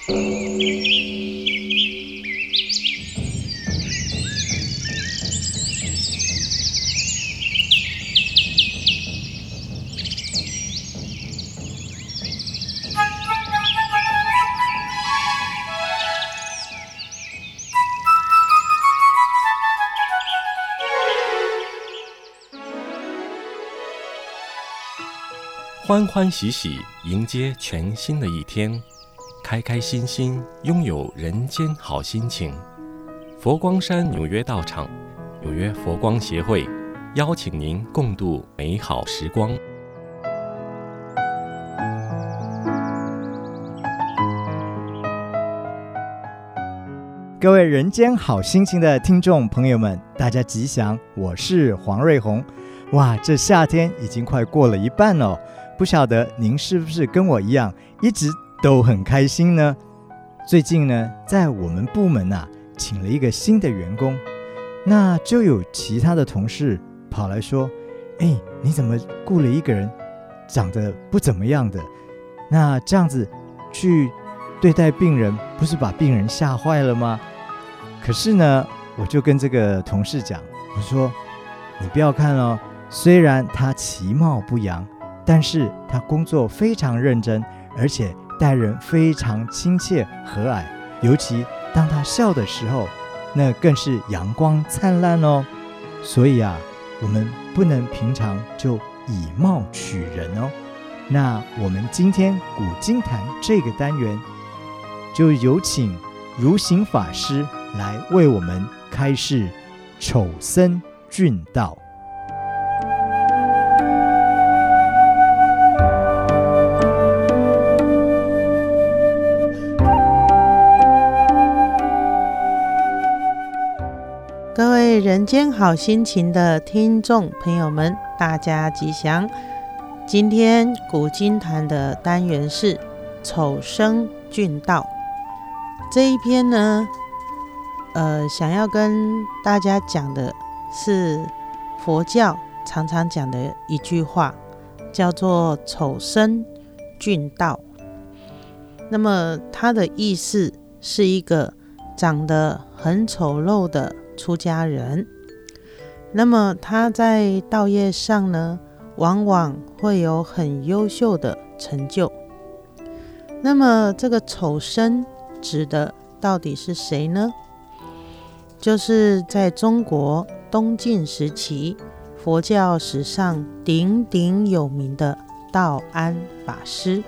欢欢喜喜迎接全新的一天，开开心心拥有人间好心情。佛光山纽约道场纽约佛光协会邀请您共度美好时光。 各位人间好心情的听众朋友们，大家吉祥，我是黄瑞宏。哇，这夏天已经快过了一半了，不晓得您是不是跟我一样一直都很开心呢？最近呢，在我们部门请了一个新的员工，那就有其他的同事跑来说，你怎么雇了一个人长得不怎么样的，那这样子去对待病人，不是把病人吓坏了吗？可是呢，我就跟这个同事讲，我说你不要看哦，虽然他其貌不扬，但是他工作非常认真，而且待人非常亲切和蔼，尤其当他笑的时候，那更是阳光灿烂哦。所以我们不能平常就以貌取人哦。那我们今天古今谈这个单元，就有请如行法师来为我们开示丑僧俊道。 各位人间好心情的听众朋友们，大家吉祥。今天古今谈的单元是丑僧俊道。这一篇呢，想要跟大家讲的是佛教常常讲的一句话，叫做丑僧俊道。那么它的意思是一个长得很丑陋的出家人，那么他在道业上呢，往往会有很优秀的成就。那么这个丑僧指的到底是谁呢？就是在中国东晋时期佛教史上鼎鼎有名的道安法师。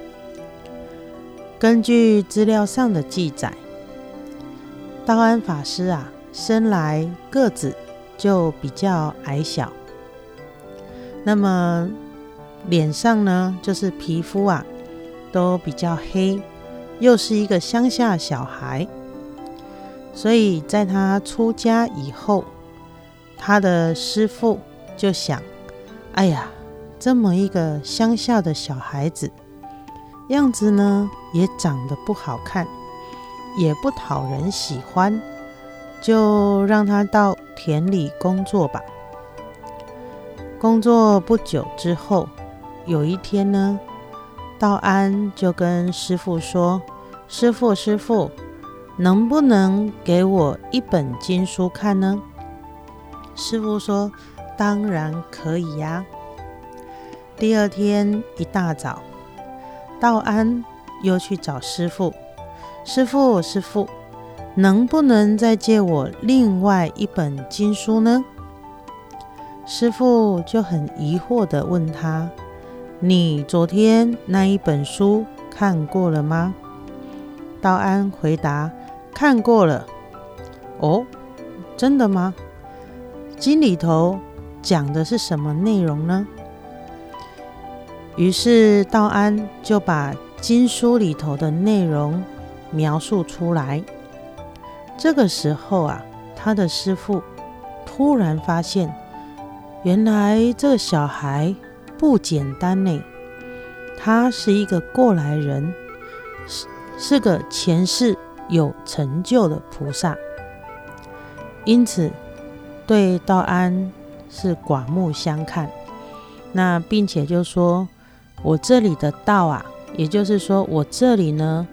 根据资料上的记载，道安法师生来个子就比较矮小，那么脸上呢，就是皮肤都比较黑，又是一个乡下小孩，所以在他出家以后，他的师父就想，这么一个乡下的小孩子，样子呢也长得不好看，也不讨人喜欢，就让他到田里工作吧。工作不久之后，有一天呢，道安就跟师父说，师父，能不能给我一本经书看呢？师父说，当然可以呀。第二天一大早，道安又去找师父，师父，能不能再借我另外一本经书呢？师父就很疑惑地问他，你昨天那一本书看过了吗？道安回答，看过了。哦，真的吗？经里头讲的是什么内容呢？于是道安就把经书里头的内容描述出来。这个时候他的师父突然发现，原来这个小孩不简单呢，他是一个过来人，是个前世有成就的菩萨，因此对道安是刮目相看。那并且就说，我这里的道也就是说我这里呢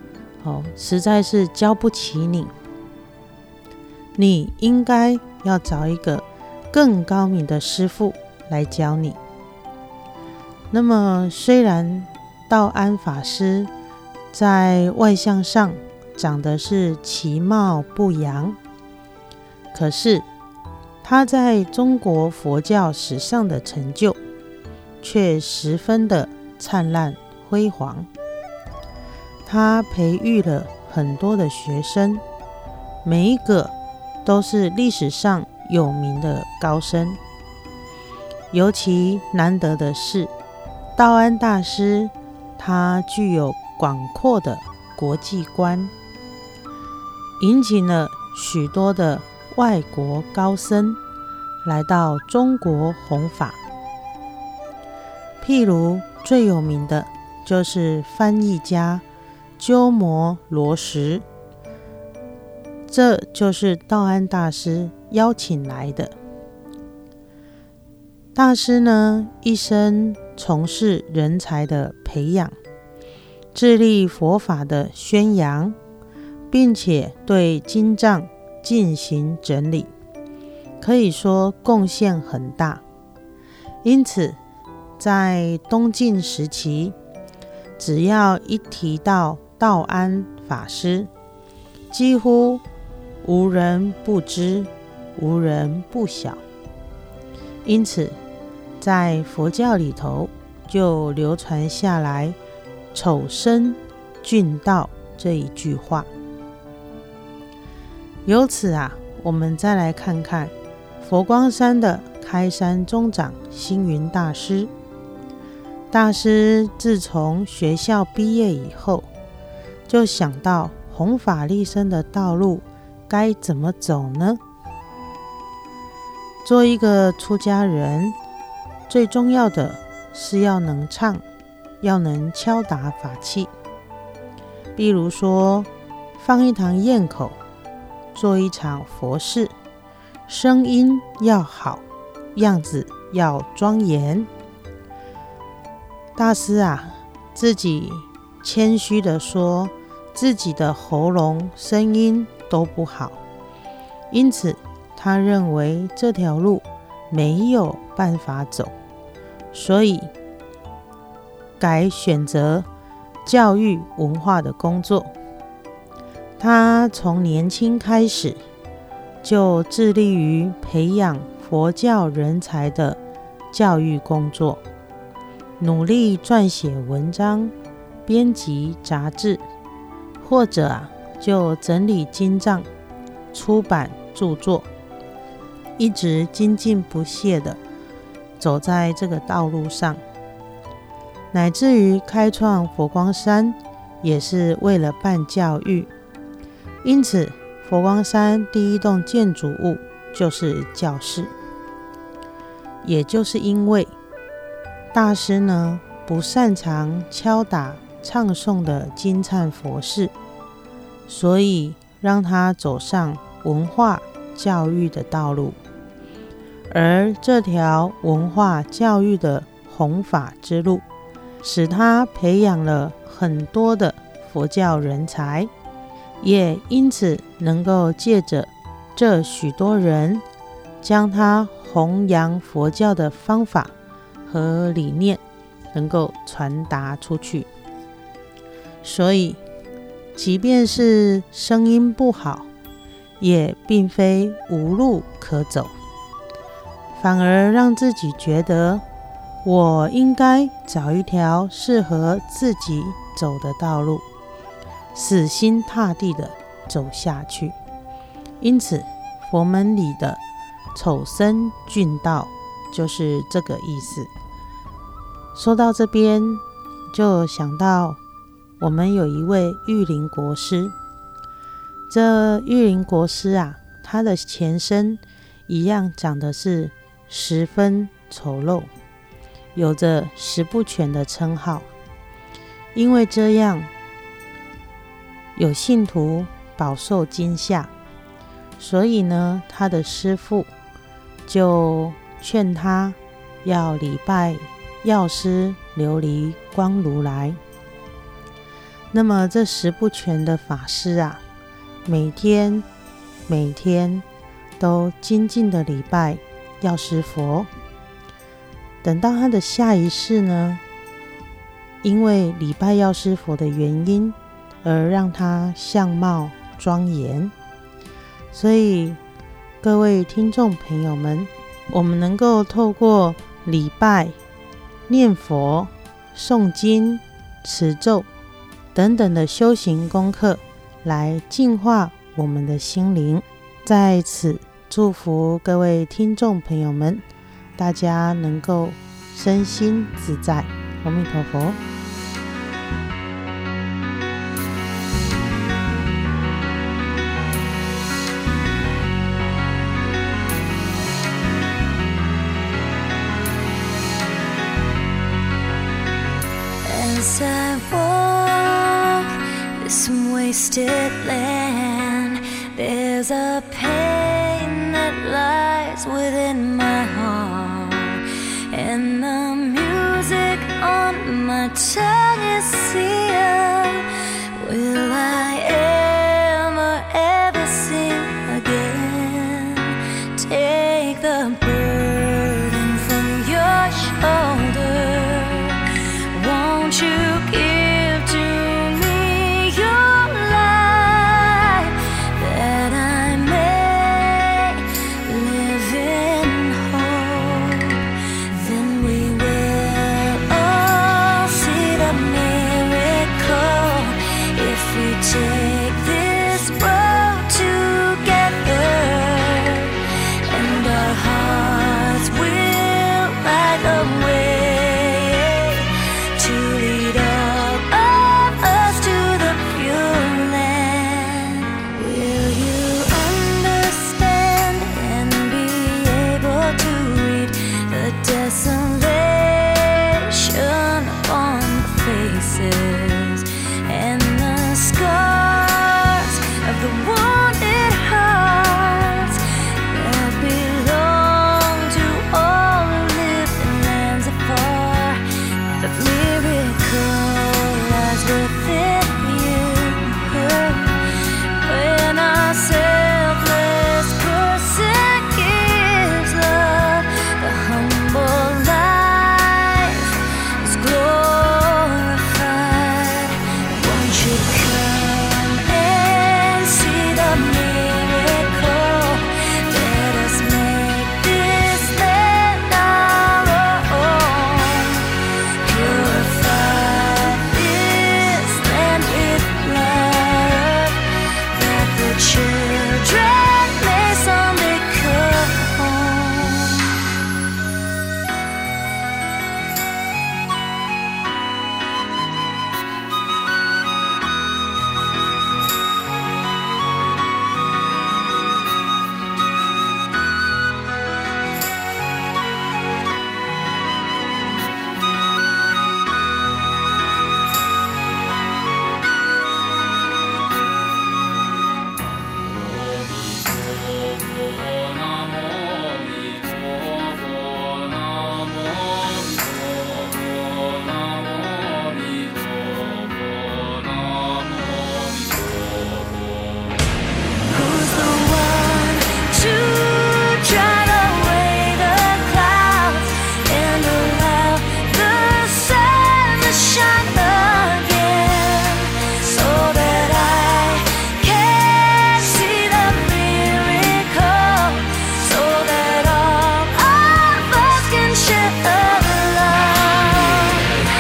实在是教不起你，你应该要找一个更高明的师父来教你。那么虽然道安法师在外相上长得是其貌不扬，可是他在中国佛教史上的成就却十分的灿烂辉煌。他培育了很多的学生，每一个都是历史上有名的高僧。尤其难得的是，道安大师他具有广阔的国际观，引请了许多的外国高僧来到中国弘法。譬如最有名的就是翻译家鸠摩罗什，这就是道安大师邀请来的。大师呢，一生从事人才的培养，致力佛法的宣扬，并且对经藏进行整理，可以说贡献很大。因此在东晋时期，只要一提到道安法师，几乎无人不知，无人不晓。因此在佛教里头就流传下来丑生俊道这一句话。由此我们再来看看佛光山的开山宗长星云大师。大师自从学校毕业以后，就想到弘法利生的道路该怎么走呢？做一个出家人，最重要的是要能唱，要能敲打法器。比如说放一堂堰口，做一场佛事，声音要好，样子要庄严。大师自己谦虚地说，自己的喉咙声音都不好，因此他认为这条路没有办法走，所以改选择教育文化的工作。他从年轻开始就致力于培养佛教人才的教育工作，努力撰写文章，编辑杂志，或者就整理经藏，出版著作，一直精进不懈地走在这个道路上，乃至于开创佛光山也是为了办教育。因此佛光山第一栋建筑物就是教室。也就是因为大师呢不擅长敲打唱诵的经忏佛事，所以让他走上文化教育的道路。而这条文化教育的弘法之路，使他培养了很多的佛教人才，也因此能够借着这许多人，将他弘扬佛教的方法和理念能够传达出去。所以即便是声音不好，也并非无路可走，反而让自己觉得我应该找一条适合自己走的道路，死心塌地的走下去。因此佛门里的丑生俊道就是这个意思。说到这边，就想到我们有一位玉林国师。这玉林国师他的前身一样长得是十分丑陋，有着十不全的称号。因为这样，有信徒饱受惊吓，所以呢，他的师父就劝他要礼拜药师琉璃光如来。 那么这十不全的法师啊，每天都精进的礼拜药师佛。等到他的下一世呢，因为礼拜药师佛的原因，而让他相貌庄严。所以各位听众朋友们，我们能够透过礼拜、念佛、诵经、持咒等等的修行功课，来净化我们的心灵。在此祝福各位听众朋友们，大家能够身心自在。阿弥陀佛。 As I walk this wasted land, there's a pain that lies within my heart, and the music on my tongue is sealed. Will I ever sing again? Take the burden from your shoulder. Won't you give to me your life, that I may live in hope? Then we will all see the miracle if we take this road together, and our hearts will light the way to lead all of us to the pure land. Will you understand and be able to read the desolation on the faces and the scars of the wounded hearts that belong to all who live in lands afar? The miracle lies within you. When a selfless person gives love, the humble life is glorified. Won't you come and see the miracle? Let us make this land our own. Purify this land with blood, that the children may someday come home. Who's the one to drive away the clouds and allow the sun to shine again, so that I can see the miracle, so that all of us can share the love?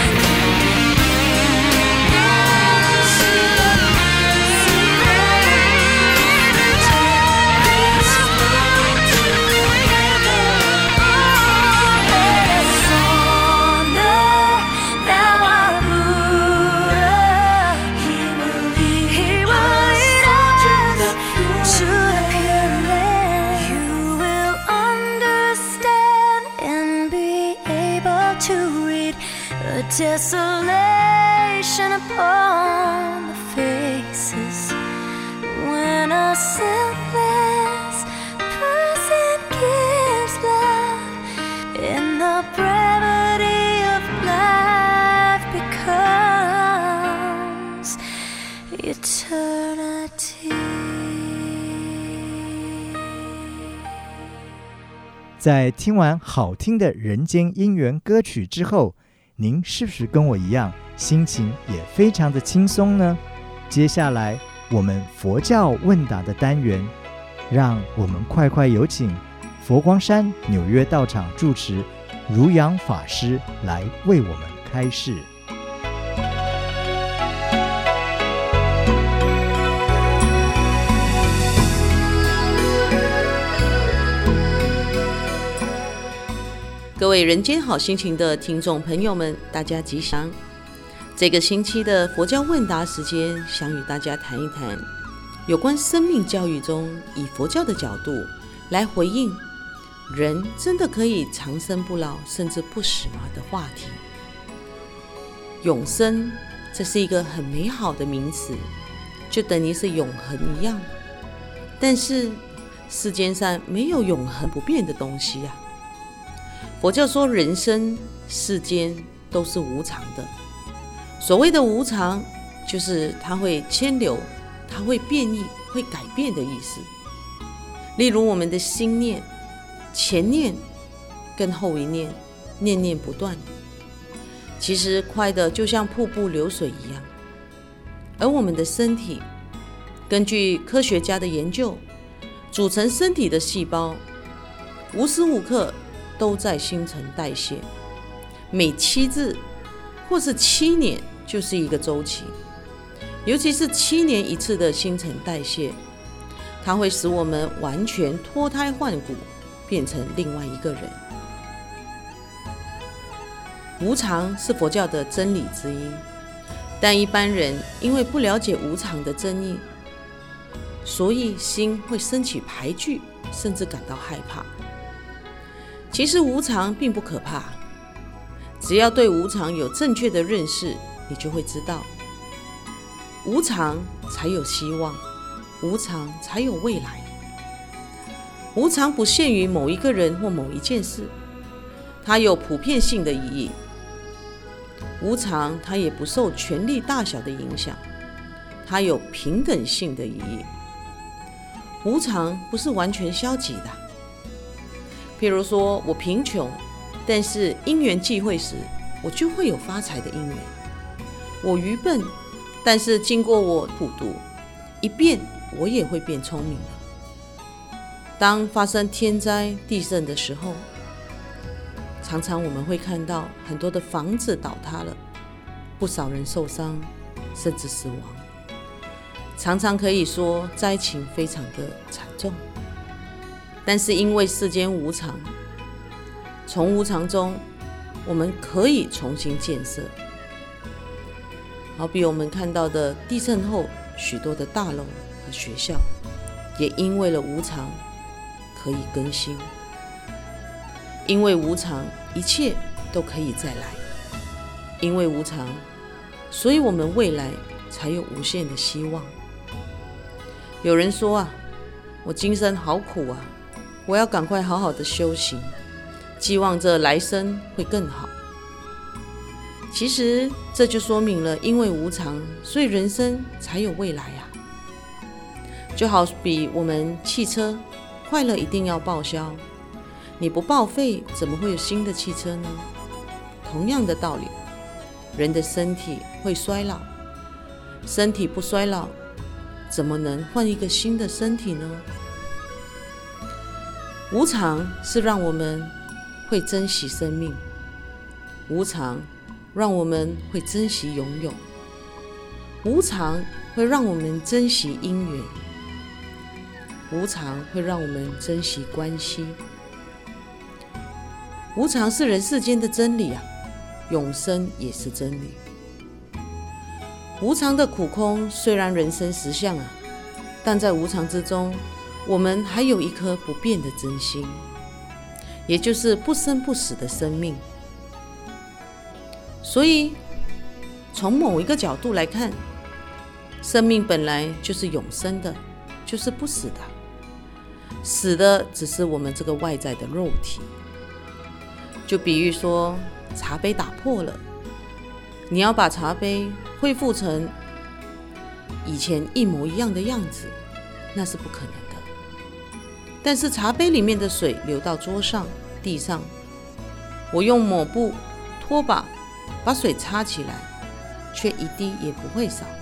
Desolation upon the faces when a selfless person gives love, and the brevity of life becomes 在听完好听的人间姻缘歌曲之后，您是不是跟我一样，心情也非常的轻松呢？接下来我们佛教问答的单元，让我们快有请佛光山纽约道场住持如阳法师来为我们开示。 各位人间好心情的听众朋友们，大家吉祥。这个星期的佛教问答时间，想与大家谈一谈有关生命教育中以佛教的角度来回应人真的可以长生不老甚至不死吗的话题。永生，这是一个很美好的名词，就等于是永恒一样，但是世间上没有永恒不变的东西啊。佛教说人生世间都是无常的，所谓的无常就是它会迁流，它会变异，会改变的意思。例如我们的心念，前念跟后一念，念念不断，其实快的就像瀑布流水一样。而我们的身体，根据科学家的研究，组成身体的细胞无时无刻都在新陈代谢，每7日或是7年就是一个周期，尤其是7年一次的新陈代谢，它会使我们完全脱胎换骨，变成另外一个人。无常是佛教的真理之一，但一般人因为不了解无常的真意，所以心会升起排拒，甚至感到害怕。其实无常并不可怕，只要对无常有正确的认识，你就会知道，无常才有希望，无常才有未来。无常不限于某一个人或某一件事，它有普遍性的意义。无常它也不受权力大小的影响，它有平等性的意义。无常不是完全消极的。譬如说我贫穷，但是因缘际会时，我就会有发财的因缘。我愚笨，但是经过我苦读，一变我也会变聪明了。当发生天灾地震的时候，常常我们会看到很多的房子倒塌了，不少人受伤，甚至死亡。常常可以说灾情非常的惨重。但是因为世间无常，从无常中我们可以重新建设。好比我们看到的地震后许多的大楼和学校，也因为了无常可以更新。因为无常，一切都可以再来。因为无常，所以我们未来才有无限的希望。有人说啊，我今生好苦啊，我要赶快好好的修行，寄望着来生会更好。其实这就说明了，因为无常，所以人生才有未来啊。就好比我们汽车坏了一定要报销，你不报废怎么会有新的汽车呢？同样的道理，人的身体会衰老，身体不衰老，怎么能换一个新的身体呢？无常是让我们会珍惜生命，无常让我们会珍惜拥有，无常会让我们珍惜因缘，无常会让我们珍惜关系。无常是人世间的真理啊，永生也是真理。无常的苦空虽然人生实相啊，但在无常之中，我们还有一颗不变的真心，也就是不生不死的生命。所以从某一个角度来看，生命本来就是永生的，就是不死的，死的只是我们这个外在的肉体。就比喻说茶杯打破了，你要把茶杯恢复成以前一模一样的样子，那是不可能的。 但是茶杯里面的水流到桌上、地上，我用抹布、拖把把水擦起来，却一滴也不会少。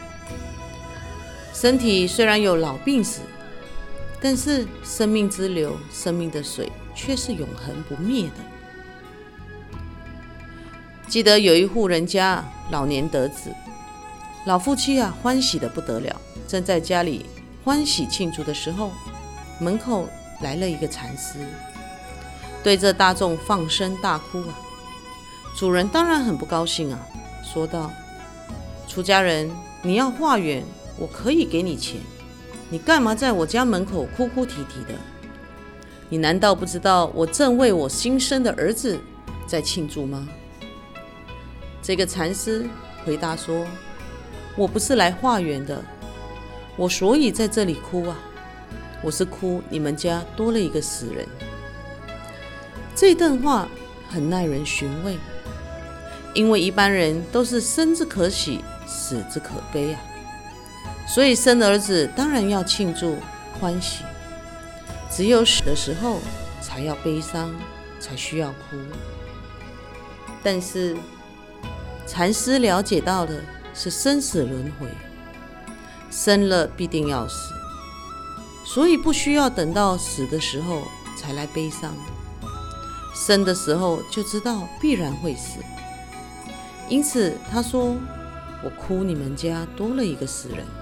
身体虽然有老病死，但是生命之流、生命的水却是永恒不灭的。记得有一户人家老年得子，老夫妻欢喜得不得了，正在家里欢喜庆祝的时候，门口来了一个禅师，对着大众放声大哭。主人当然很不高兴说道：出家人，你要化缘，我可以给你钱，你干嘛在我家门口哭哭啼啼的？你难道不知道我正为我新生的儿子在庆祝吗？这个禅师回答说：我不是来化缘的，我所以在这里哭我是哭你们家多了一个死人。这段话很耐人寻味，因为一般人都是生之可喜，死之可悲所以生儿子当然要庆祝欢喜，只有死的时候才要悲伤，才需要哭。但是禅师了解到的是生死轮回，生了必定要死，所以不需要等到死的时候才来悲伤，生的时候就知道必然会死。因此他说：我哭你们家多了一个死人。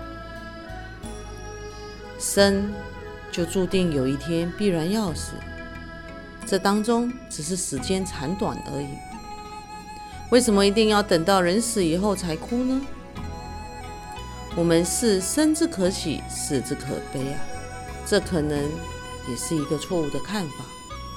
生就注定有一天必然要死，这当中只是时间长短而已。为什么一定要等到人死以后才哭呢？我们是生之可喜，死之可悲这可能也是一个错误的看法。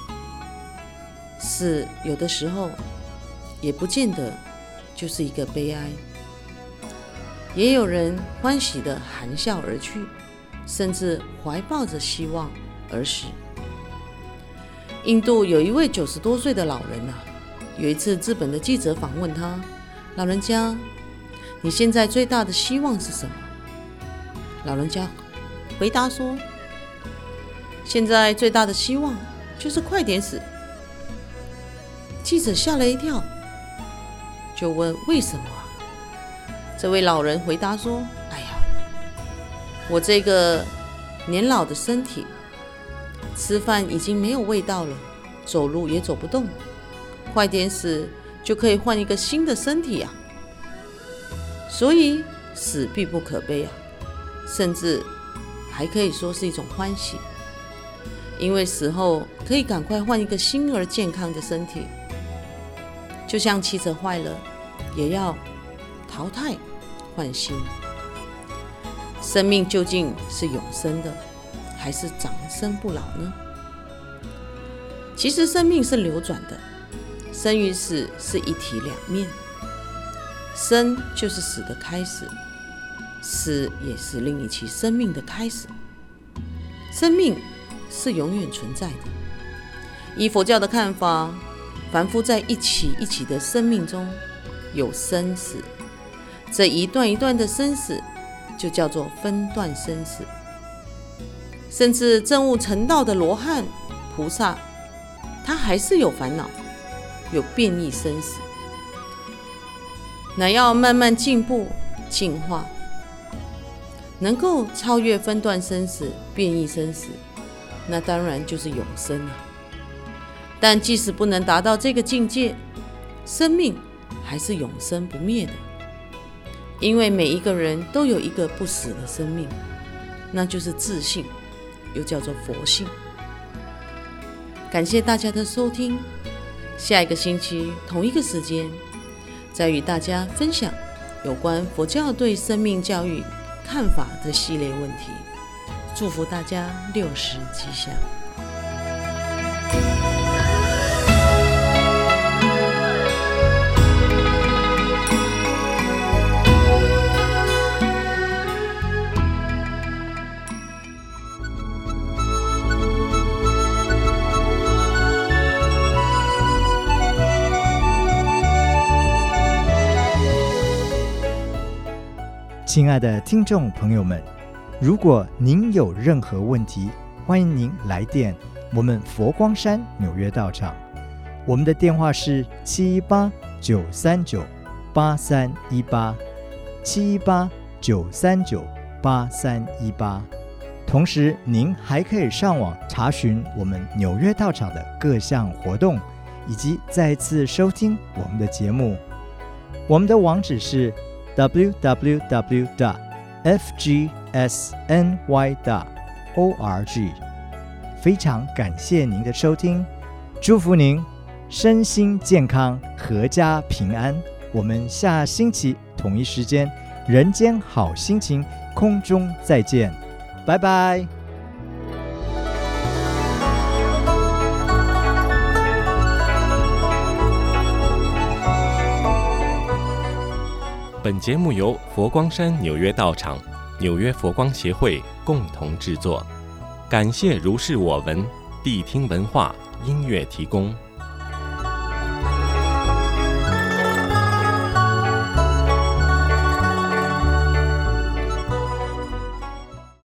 死有的时候也不见得就是一个悲哀，也有人欢喜地含笑而去，甚至怀抱着希望而死。印度有一位90多岁的老人有一次日本的记者访问他：老人家，你现在最大的希望是什么？老人家回答说：现在最大的希望就是快点死。记者吓了一跳，就问为什么这位老人回答说：哎呀，我这个年老的身体，吃饭已经没有味道了，走路也走不动，快点死就可以换一个新的身体所以死必不可悲甚至还可以说是一种欢喜，因为死后可以赶快换一个新而健康的身体。就像汽车坏了也要淘汰换新。生命究竟是永生的，还是长生不老呢？其实生命是流转的，生与死是一体两面，生就是死的开始，死也是另一期生命的开始。生命是永远存在的。以佛教的看法，凡夫在一起一起的生命中有生死，这一段一段的生死就叫做分段生死。甚至证悟成道的罗汉菩萨，他还是有烦恼，有变异生死，乃要慢慢进步进化，能够超越分段生死、变异生死，那当然就是永生了。但即使不能达到这个境界，生命还是永生不灭的，因为每一个人都有一个不死的生命，那就是自性，又叫做佛性。感谢大家的收听，下一个星期同一个时间，再与大家分享有关佛教对生命教育看法的系列问题。祝福大家60吉祥。 亲爱的听众朋友们，如果您有任何问题， 欢迎您来电我们佛光山纽约道场，我们的电话是718-939-8318，718-939-8318。同时您还可以上网查询我们纽约道场的各项活动，以及再次收听我们的节目。我们的网址是 www.fgsny.org。 非常感谢您的收听，祝福您身心健康，阖家平安。我们下星期同一时间人间好心情空中再见，拜拜。 本节目由佛光山纽约道场、纽约佛光协会共同制作，感谢如是我闻谛听文化音乐提供。